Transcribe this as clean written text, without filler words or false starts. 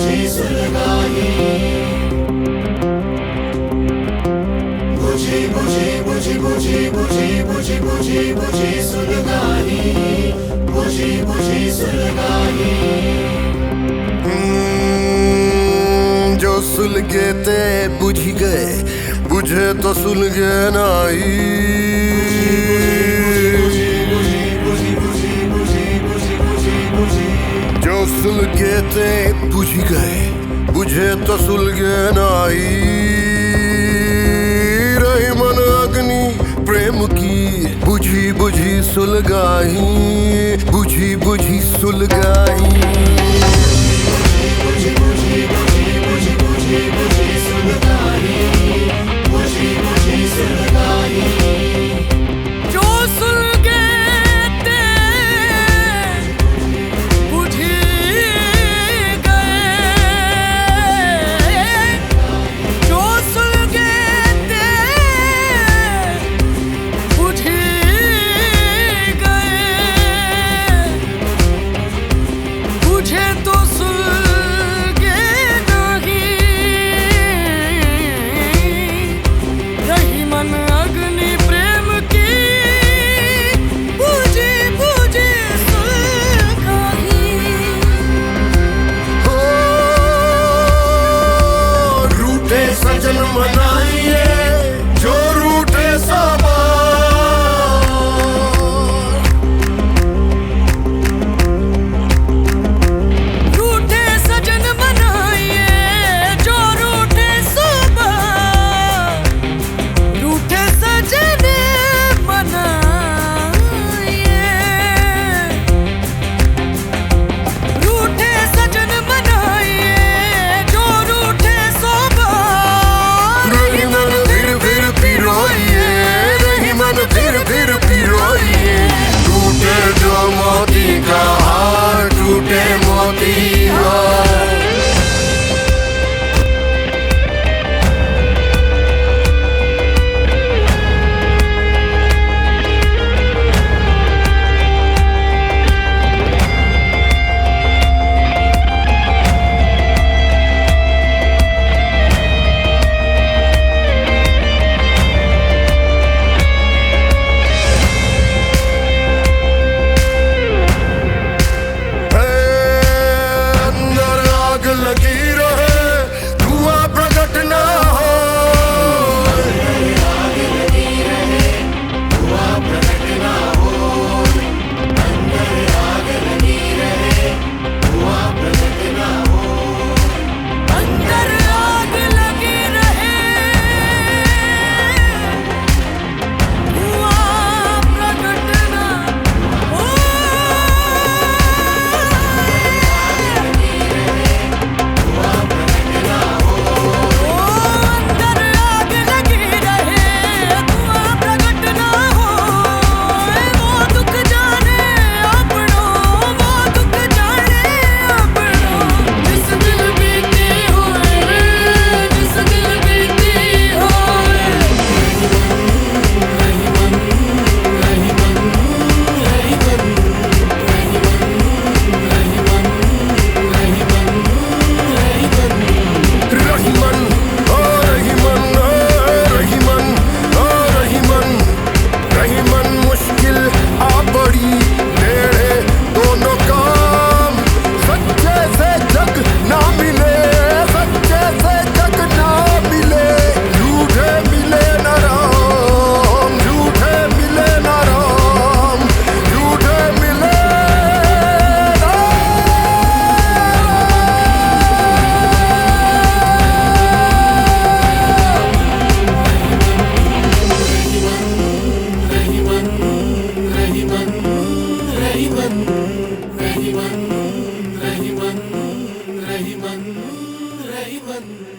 बुझी सुलगाई, बुझी बुझी बुझी बुझी बुझी बुझी बुझी बुझी सुलगाई, बुझी बुझी सुलगाई। जो सुलगे ते बुझी गए, बुझे तो सुलगे नाई। जो सुलगे ते बुझी गए, बुझे तो सुलगे नाई। रही मन अग्नि प्रेम की, बुझी बुझी सुलगाई, बुझी बुझी सुलगाई। सजन मनाइए जो रूठे साबा, रूठे सजन मनाइए जो रूठे साबा, रूठे सजन मनाइए, रूठे सजन मनाइए जो रूठे साबा। फिर पिरोइए, टूटे जो मोती का हार, टूटे मोती हार। रहीमन